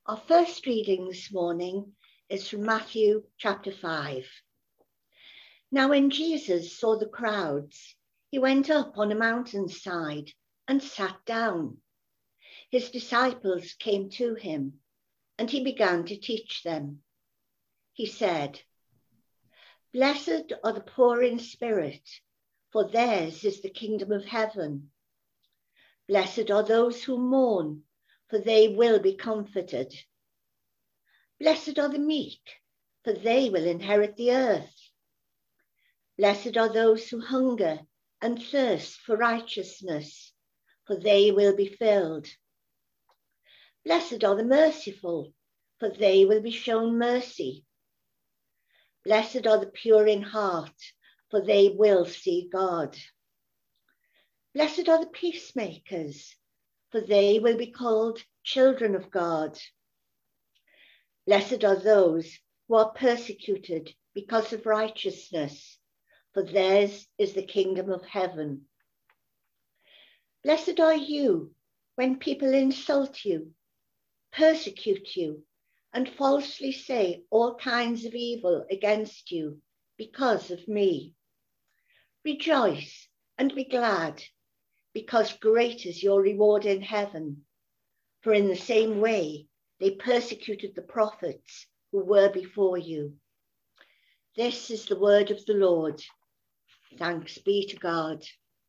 Our first reading this morning is from Matthew chapter 5. Now when Jesus saw the crowds, he went up on a mountainside and sat down. His disciples came to him, and he began to teach them. He said, "Blessed are the poor in spirit, for theirs is the kingdom of heaven. Blessed are those who mourn, for they will be comforted. Blessed are the meek, for they will inherit the earth. Blessed are those who hunger and thirst for righteousness, for they will be filled. Blessed are the merciful, for they will be shown mercy. Blessed are the pure in heart, for they will see God. Blessed are the peacemakers, for they will be called children of God. Blessed are those who are persecuted because of righteousness, for theirs is the kingdom of heaven. Blessed are you when people insult you, persecute you, and falsely say all kinds of evil against you because of me. Rejoice and be glad, because great is your reward in heaven. For in the same way they persecuted the prophets who were before you." This is the word of the Lord. Thanks be to God.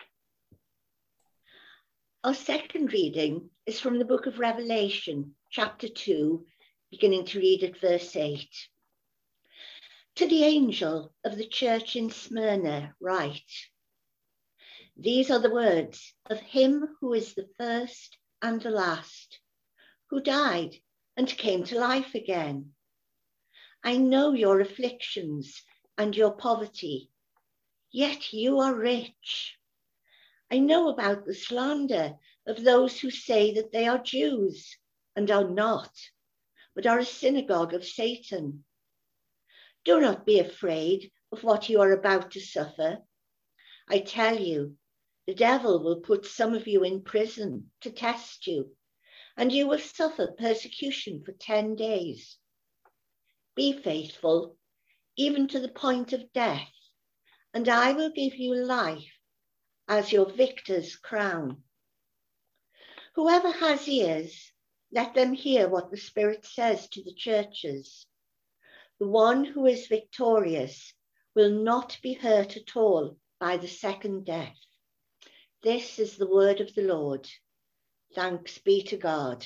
Our second reading is from the book of Revelation, chapter 2, beginning to read at verse 8. To the angel of the church in Smyrna write, "These are the words of him who is the first and the last, who died and came to life again. I know your afflictions and your poverty, yet you are rich. I know about the slander of those who say that they are Jews and are not, but are a synagogue of Satan. Do not be afraid of what you are about to suffer. I tell you, the devil will put some of you in prison to test you, and you will suffer persecution for 10 days. Be faithful, even to the point of death, and I will give you life as your victor's crown. Whoever has ears, let them hear what the Spirit says to the churches. The one who is victorious will not be hurt at all by the second death." This is the word of the Lord. Thanks be to God.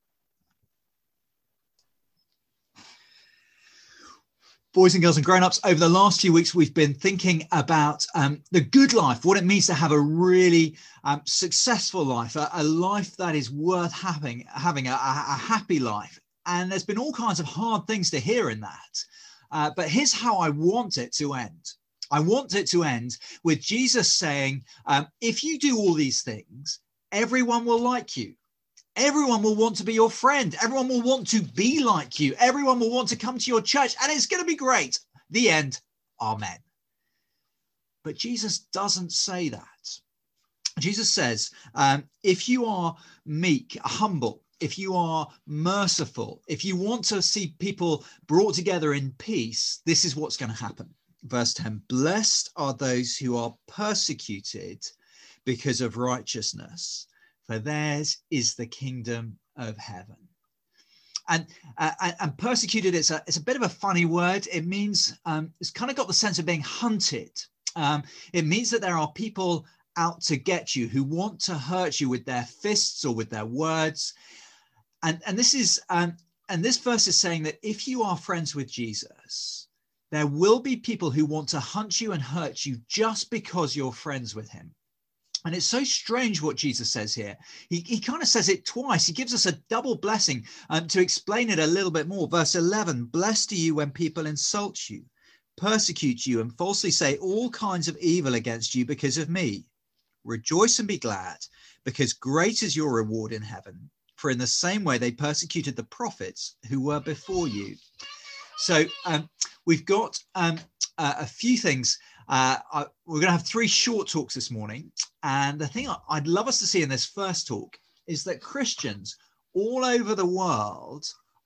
Boys and girls and grown-ups, over the last few weeks, we've been thinking about the good life, what it means to have a really successful life, a life that is worth having a happy life. And there's been all kinds of hard things to hear in that. But here's how I want it to end. I want it to end with Jesus saying, if you do all these things, everyone will like you. Everyone will want to be your friend. Everyone will want to be like you. Everyone will want to come to your church, and it's going to be great. The end. Amen. But Jesus doesn't say that. Jesus says, if you are meek, humble, if you are merciful, if you want to see people brought together in peace, this is what's going to happen. Verse 10, "Blessed are those who are persecuted because of righteousness, for theirs is the kingdom of heaven." And persecuted, it's a bit of a funny word. It means, it's kind of got the sense of being hunted. It means that there are people out to get you who want to hurt you with their fists or with their words. And this verse is saying that if you are friends with Jesus, there will be people who want to hunt you and hurt you just because you're friends with him. And it's so strange what Jesus says here. He kind of says it twice. He gives us a double blessing to explain it a little bit more. Verse 11, "Blessed are you when people insult you, persecute you, and falsely say all kinds of evil against you because of me. Rejoice and be glad, because great is your reward in heaven. For in the same way they persecuted the prophets who were before you." So we've got a few things. We're going to have 3 short talks this morning. And the thing I'd love us to see in this first talk is that Christians all over the world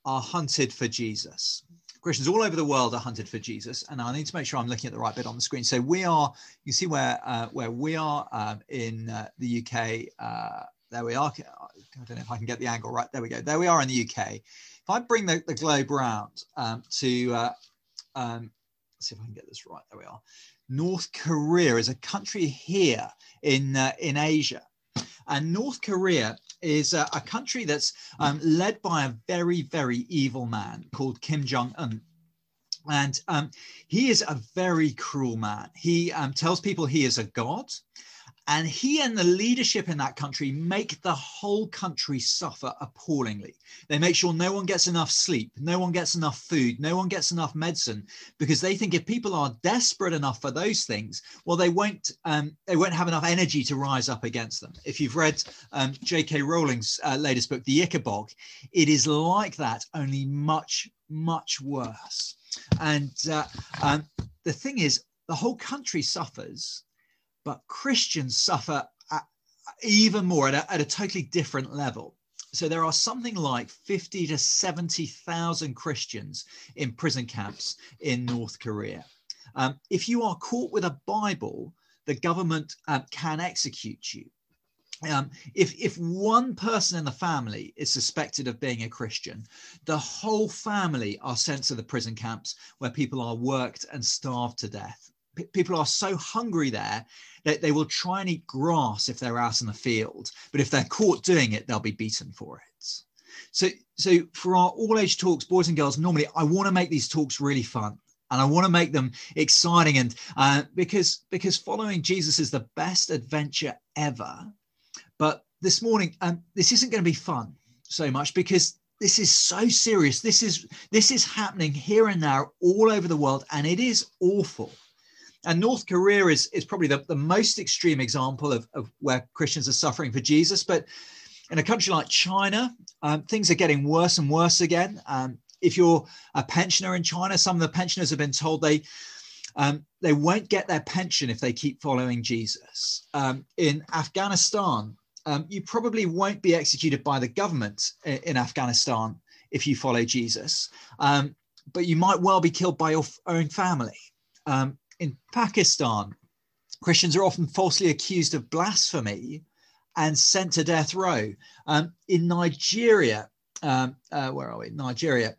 are hunted for Jesus. Christians all over the world are hunted for Jesus, and I need to make sure I'm looking at the right bit on the screen. So we are, you see where we are in the UK. There we are. I don't know if I can get the angle right. There we go. There we are in the UK. If I bring the globe round to, let's see if I can get this right. There we are. North Korea is a country here in Asia. And North Korea is a country that's led by a very, very evil man called Kim Jong-un. And he is a very cruel man. He tells people he is a god. And he and the leadership in that country make the whole country suffer appallingly. They make sure no one gets enough sleep, no one gets enough food, no one gets enough medicine, because they think if people are desperate enough for those things, well, they won't have enough energy to rise up against them. If you've read J.K. Rowling's latest book, The Ichabod, it is like that, only much, much worse. And the thing is, the whole country suffers, but Christians suffer even more at a totally different level. So there are something like 50 to 70,000 Christians in prison camps in North Korea. If you are caught with a Bible, the government can execute you. If one person in the family is suspected of being a Christian, the whole family are sent to the prison camps where people are worked and starved to death. People are so hungry there that they will try and eat grass if they're out in the field. But if they're caught doing it, they'll be beaten for it. So for our all-age talks, boys and girls, normally I want to make these talks really fun. And I want to make them exciting. And because following Jesus is the best adventure ever. But this morning, this isn't going to be fun so much because this is so serious. This is happening here and now all over the world, and it is awful. And North Korea is probably the most extreme example of where Christians are suffering for Jesus. But in a country like China, things are getting worse and worse again. If you're a pensioner in China, some of the pensioners have been told they won't get their pension if they keep following Jesus. In Afghanistan, you probably won't be executed by the government in Afghanistan if you follow Jesus, but you might well be killed by your own family. In Pakistan, Christians are often falsely accused of blasphemy and sent to death row. In Nigeria, where are we? Nigeria.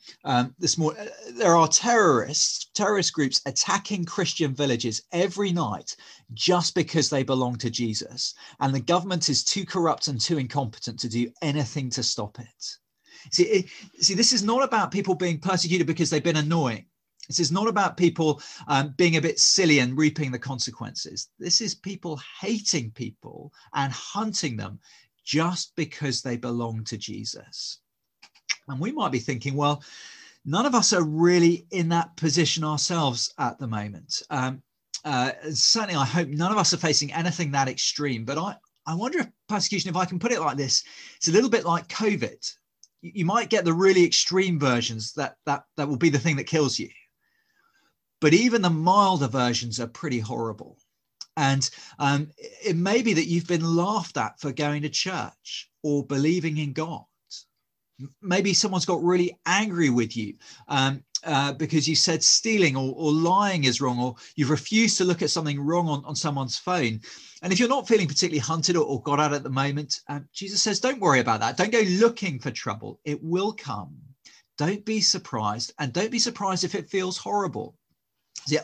There are terrorist groups attacking Christian villages every night just because they belong to Jesus. And the government is too corrupt and too incompetent to do anything to stop it. See, this is not about people being persecuted because they've been annoying. This is not about people being a bit silly and reaping the consequences. This is people hating people and hunting them just because they belong to Jesus. And we might be thinking, well, none of us are really in that position ourselves at the moment. Certainly, I hope none of us are facing anything that extreme. But I wonder if persecution, if I can put it like this, it's a little bit like COVID. You might get the really extreme versions that will be the thing that kills you. But even the milder versions are pretty horrible. And it may be that you've been laughed at for going to church or believing in God. Maybe someone's got really angry with you because you said stealing or lying is wrong, or you've refused to look at something wrong on someone's phone. And if you're not feeling particularly hunted or got at the moment, Jesus says, don't worry about that. Don't go looking for trouble. It will come. Don't be surprised. And don't be surprised if it feels horrible. See,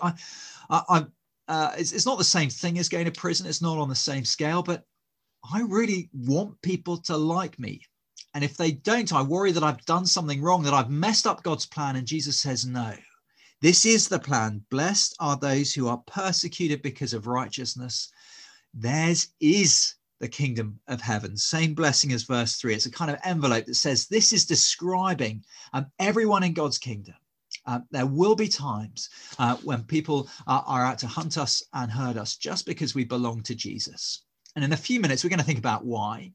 it's not the same thing as going to prison. It's not on the same scale, but I really want people to like me. And if they don't, I worry that I've done something wrong, that I've messed up God's plan. And Jesus says, no, this is the plan. Blessed are those who are persecuted because of righteousness. Theirs is the kingdom of heaven. Same blessing as verse 3. It's a kind of envelope that says this is describing everyone in God's kingdom. There will be times when people are out to hunt us and hurt us just because we belong to Jesus. And in a few minutes, we're going to think about why.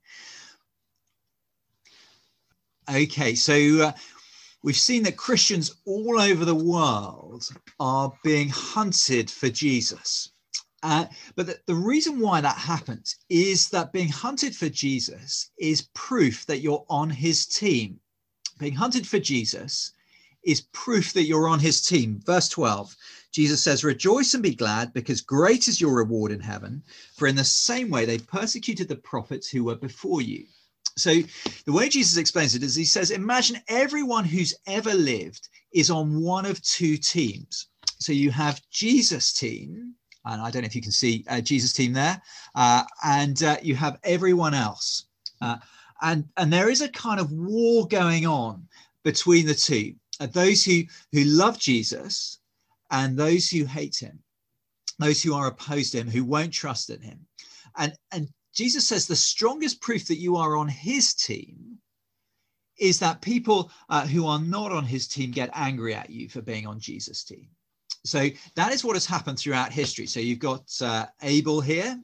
Okay, so we've seen that Christians all over the world are being hunted for Jesus. But the reason why that happens is that being hunted for Jesus is proof that you're on his team. being hunted for Jesus is proof that you're on his team. Verse 12, Jesus says, rejoice and be glad, because great is your reward in heaven, for in the same way they persecuted the prophets who were before you. So the way Jesus explains it is he says, imagine everyone who's ever lived is on one of two teams. So you have Jesus' team, and I don't know if you can see Jesus' team there, and you have everyone else. And there is a kind of war going on between the two. Those who love Jesus and those who hate him, those who are opposed to him, who won't trust in him. And Jesus says the strongest proof that you are on his team is that people who are not on his team get angry at you for being on Jesus' team. So that is what has happened throughout history. So you've got Abel here,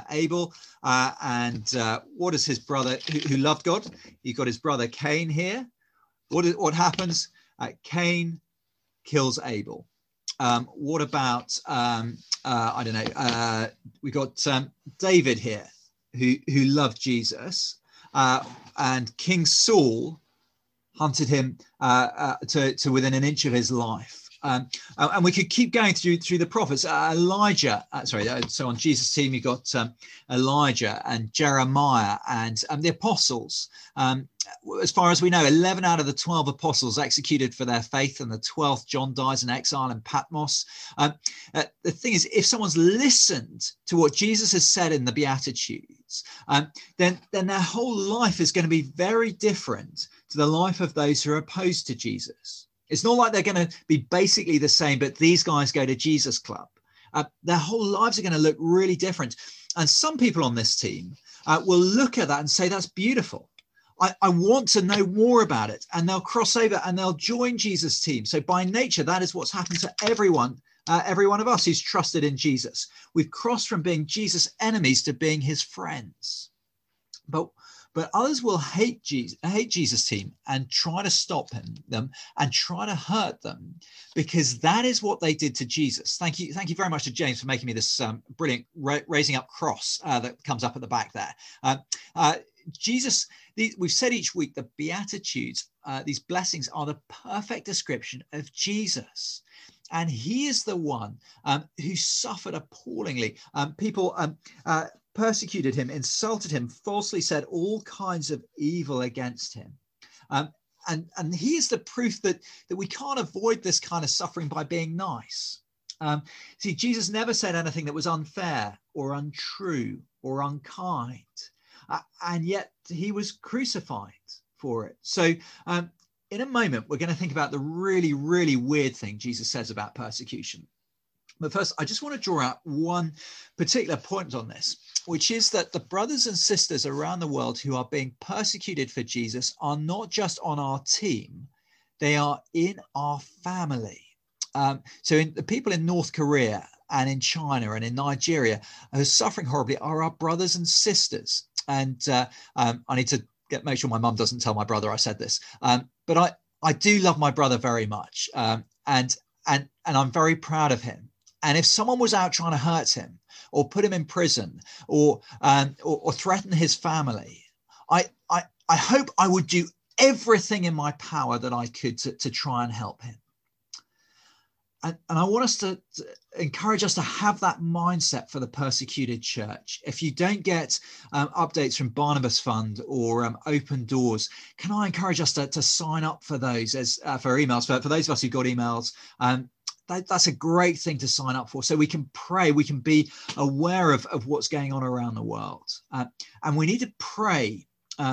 and what is his brother who loved God? You've got his brother Cain here. What happens? Cain kills Abel. What about, I don't know, we got David here who loved Jesus, and King Saul hunted him to within an inch of his life. And we could keep going through the prophets. Elijah, so on Jesus' team, you've got Elijah and Jeremiah and the apostles. As far as we know, 11 out of the 12 apostles executed for their faith, and the 12th, John, dies in exile in Patmos. The thing is, if someone's listened to what Jesus has said in the Beatitudes, then their whole life is going to be very different to the life of those who are opposed to Jesus. It's not like they're going to be basically the same, but these guys go to Jesus Club. Their whole lives are going to look really different. And some people on this team will look at that and say, that's beautiful. I want to know more about it. And they'll cross over and they'll join Jesus' team. So by nature, that is what's happened to every one of us who's trusted in Jesus. We've crossed from being Jesus' enemies to being his friends. But others will hate Jesus' team and try to stop them and try to hurt them, because that is what they did to Jesus. Thank you very much to James for making me this brilliant raising up cross that comes up at the back there. Jesus, we've said each week, the Beatitudes, these blessings are the perfect description of Jesus. And he is the one who suffered appallingly. People persecuted him, insulted him, falsely said all kinds of evil against him. And he is the proof that we can't avoid this kind of suffering by being nice. See, Jesus never said anything that was unfair or untrue or unkind. And yet he was crucified for it. So in a moment, we're going to think about the really, really weird thing Jesus says about persecution. But first, I just want to draw out one particular point on this, which is that the brothers and sisters around the world who are being persecuted for Jesus are not just on our team, they are in our family. So the people in North Korea and in China and in Nigeria who are suffering horribly are our brothers and sisters. And I need to make sure my mum doesn't tell my brother I said this. But I do love my brother very much. And I'm very proud of him. And if someone was out trying to hurt him or put him in prison or threaten his family, I hope I would do everything in my power that I could to try and help him. And I want us to encourage us to have that mindset for the persecuted church. If you don't get updates from Barnabas Fund or Open Doors, can I encourage us to sign up for those for emails? For those of us who got emails, that's a great thing to sign up for, so we can pray, we can be aware of what's going on around the world. And we need to pray.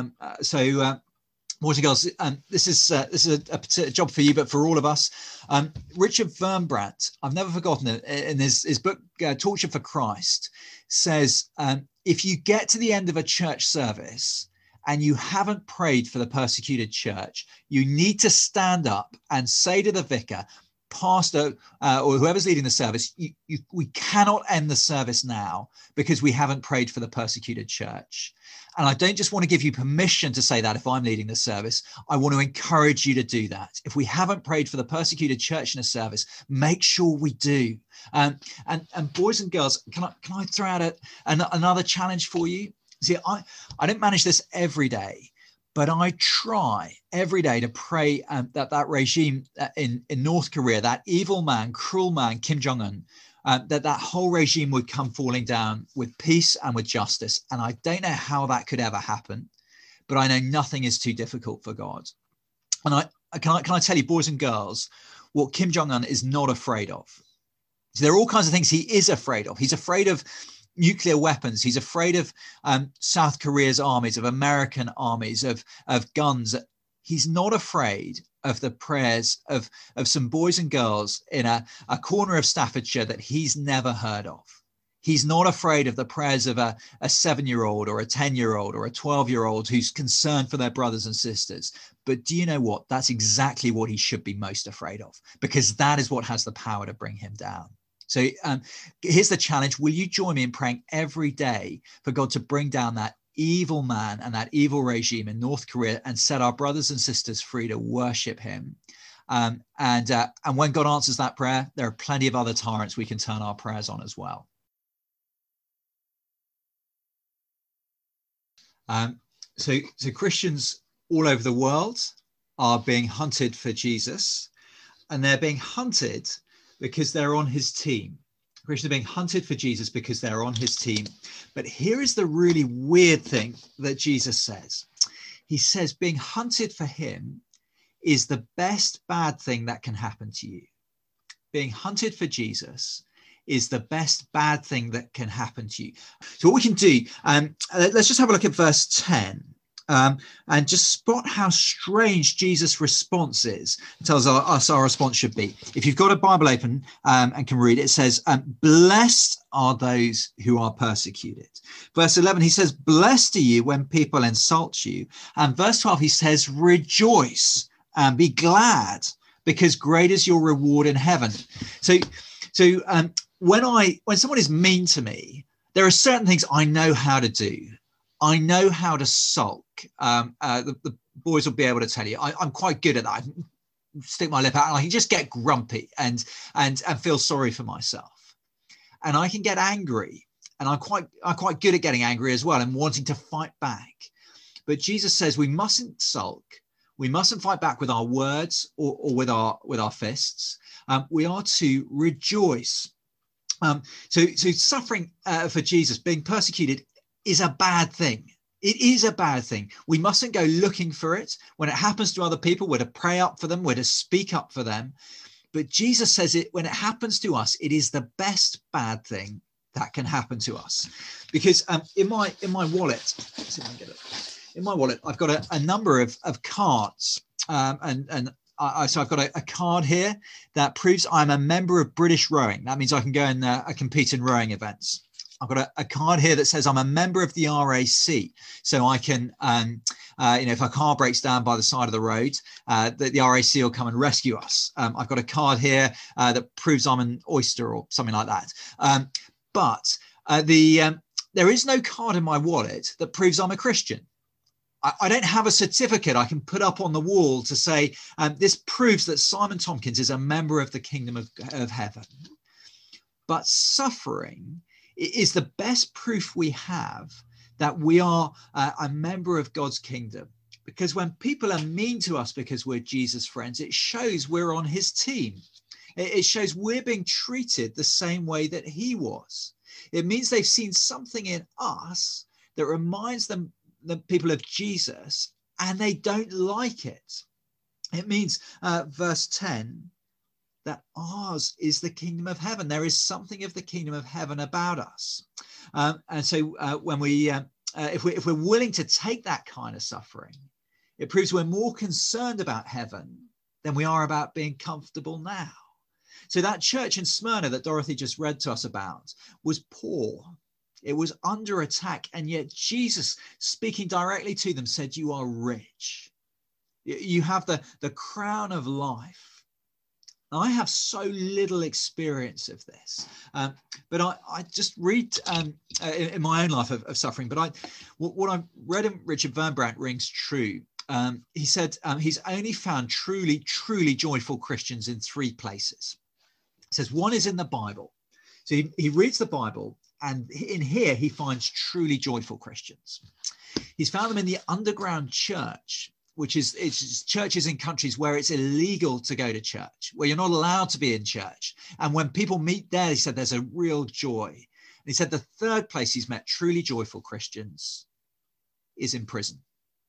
Boys and girls, this is a job for you, but for all of us. Richard Wurmbrand, I've never forgotten it, in his book, Torture for Christ, says, if you get to the end of a church service and you haven't prayed for the persecuted church, you need to stand up and say to the vicar, pastor, or whoever's leading the service, we cannot end the service now because we haven't prayed for the persecuted church. And I don't just want to give you permission to say that if I'm leading the service. I want to encourage you to do that. If we haven't prayed for the persecuted church in a service, make sure we do. And boys and girls, can I throw out another challenge for you? See, I don't manage this every day, But I try every day to pray that regime in North Korea, that evil man, cruel man, Kim Jong-un, that whole regime would come falling down with peace and with justice. And I don't know how that could ever happen, but I know nothing is too difficult for God. And can I tell you, boys and girls, what Kim Jong-un is not afraid of? So there are all kinds of things he is afraid of. He's afraid of nuclear weapons. He's afraid of South Korea's armies, of American armies, of guns. He's not afraid of the prayers of some boys and girls in a corner of Staffordshire that he's never heard of. He's not afraid of the prayers of a 7-year-old or a 10-year-old or a 12-year-old who's concerned for their brothers and sisters. But do you know what? That's exactly what he should be most afraid of, because that is what has the power to bring him down. So here's the challenge. Will you join me in praying every day for God to bring down that evil man and that evil regime in North Korea and set our brothers and sisters free to worship him? And when God answers that prayer, there are plenty of other tyrants we can turn our prayers on as well. So Christians all over the world are being hunted for Jesus, and they're being hunted because they're on his team. Christians are being hunted for Jesus because they're on his team. But here is the really weird thing that Jesus says. He says being hunted for him is the best bad thing that can happen to you. Being hunted for Jesus is the best bad thing that can happen to you. So what we can do, let's just have a look at verse 10. And just spot how strange Jesus' response is. It tells us our response should be. If you've got a Bible open and can read it, it says, blessed are those who are persecuted. Verse 11, he says, blessed are you when people insult you. And verse 12, he says, rejoice and be glad, because great is your reward in heaven. So when someone is mean to me, there are certain things I know how to do. I know how to sulk. The boys will be able to tell you I'm quite good at that. I stick my lip out and I can just get grumpy and feel sorry for myself. And I can get angry, and I'm quite good at getting angry as well and wanting to fight back. But Jesus says we mustn't sulk. We mustn't fight back with our words or with our fists. We are to rejoice. So suffering for Jesus, being persecuted, is a bad thing. It is a bad thing. We mustn't go looking for it. When it happens to other people, we're to pray up for them, we're to speak up for them. But Jesus says it when it happens to us, it is the best bad thing that can happen to us. Because in my wallet, let's see if I can get it. In my wallet, I've got a number of cards, so I've got a card here that proves I'm a member of British Rowing. That means I can go and compete in rowing events. I've got a card here that says I'm a member of the RAC, so I can, if a car breaks down by the side of the road, the RAC will come and rescue us. I've got a card here that proves I'm an oyster or something like that. But there is no card in my wallet that proves I'm a Christian. I don't have a certificate I can put up on the wall to say this proves that Simon Tompkins is a member of the kingdom of heaven. But suffering is the best proof we have that we are a member of God's kingdom. Because when people are mean to us because we're Jesus' friends, it shows we're on his team. It shows we're being treated the same way that he was. It means they've seen something in us that reminds them, the people of Jesus, and they don't like it. It means, verse 10, that ours is the kingdom of heaven. There is something of the kingdom of heaven about us. And so when if we're willing to take that kind of suffering, it proves we're more concerned about heaven than we are about being comfortable now. So that church in Smyrna that Dorothy just read to us about was poor. It was under attack. And yet Jesus, speaking directly to them, said, you are rich. You have the crown of life. Now, I have so little experience of this, but I just read in my own life of suffering. But what I read in Richard Wurmbrand rings true. He said he's only found truly joyful Christians in 3 places. He says one is in the Bible. So he reads the Bible And in here, he finds truly joyful Christians. He's found them in the underground church, which is it's churches in countries where it's illegal to go to church, where you're not allowed to be in church. And when people meet there, he said there's a real joy. And he said the third place he's met truly joyful Christians is in prison.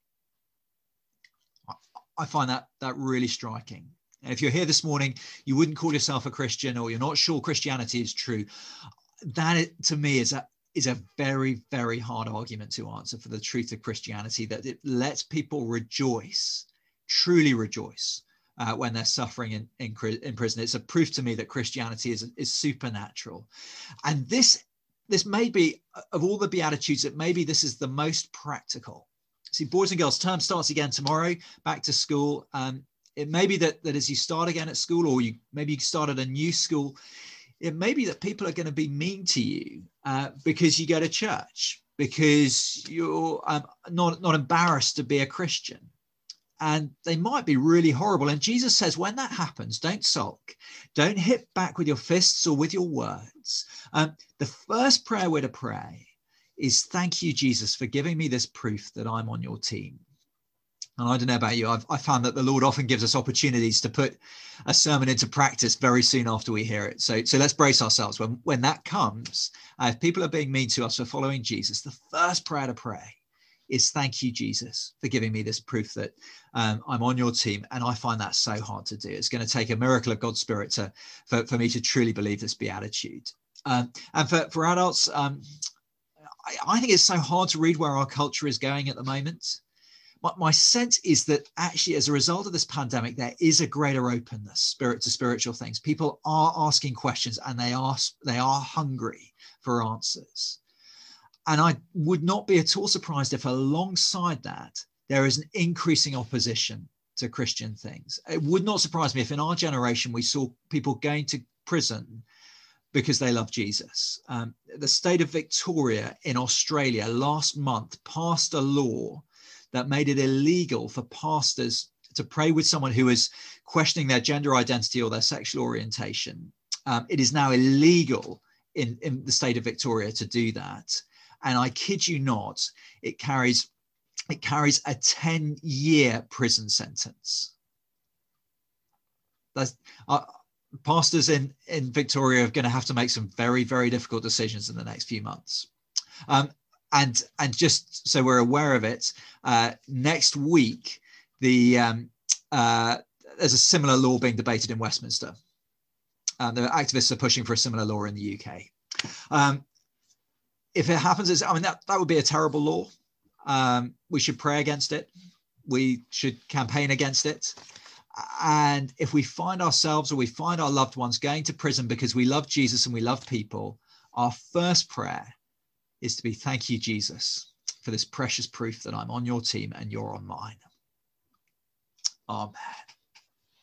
I find that really striking. And if you're here this morning, you wouldn't call yourself a Christian, or you're not sure Christianity is true, that to me is a very, very hard argument to answer for the truth of Christianity, that it lets people rejoice, truly rejoice, when they're suffering in prison. It's a proof to me that Christianity is supernatural. And this may be, of all the Beatitudes, that maybe this is the most practical. See, boys and girls, term starts again tomorrow, back to school. It may be that as you start again at school, or maybe you start at a new school, it may be that people are going to be mean to you because you go to church, because you're not embarrassed to be a Christian. And they might be really horrible. And Jesus says, when that happens, don't sulk. Don't hit back with your fists or with your words. The first prayer we're to pray is, thank you, Jesus, for giving me this proof that I'm on your team. And I don't know about you, I found that the Lord often gives us opportunities to put a sermon into practice very soon after we hear it. So let's brace ourselves. When that comes, if people are being mean to us for following Jesus, the first prayer to pray is, thank you, Jesus, for giving me this proof that I'm on your team. And I find that so hard to do. It's going to take a miracle of God's Spirit for me to truly believe this beatitude. And for adults, I think it's so hard to read where our culture is going at the moment. My sense is that actually, as a result of this pandemic, there is a greater openness to spiritual things. People are asking questions, and they are hungry for answers. And I would not be at all surprised if alongside that, there is an increasing opposition to Christian things. It would not surprise me if in our generation we saw people going to prison because they love Jesus. The state of Victoria in Australia last month passed a law that made it illegal for pastors to pray with someone who is questioning their gender identity or their sexual orientation. It is now illegal in the state of Victoria to do that. And I kid you not, it carries a 10-year prison sentence. Pastors in Victoria are going to have to make some very, very difficult decisions in the next few months. And just so we're aware of it, next week, there's a similar law being debated in Westminster. The activists are pushing for a similar law in the UK. If it happens, that would be a terrible law. We should pray against it. We should campaign against it. And if we find ourselves or we find our loved ones going to prison because we love Jesus and we love people, our first prayer is to be, thank you, Jesus, for this precious proof that I'm on your team and you're on mine. Amen.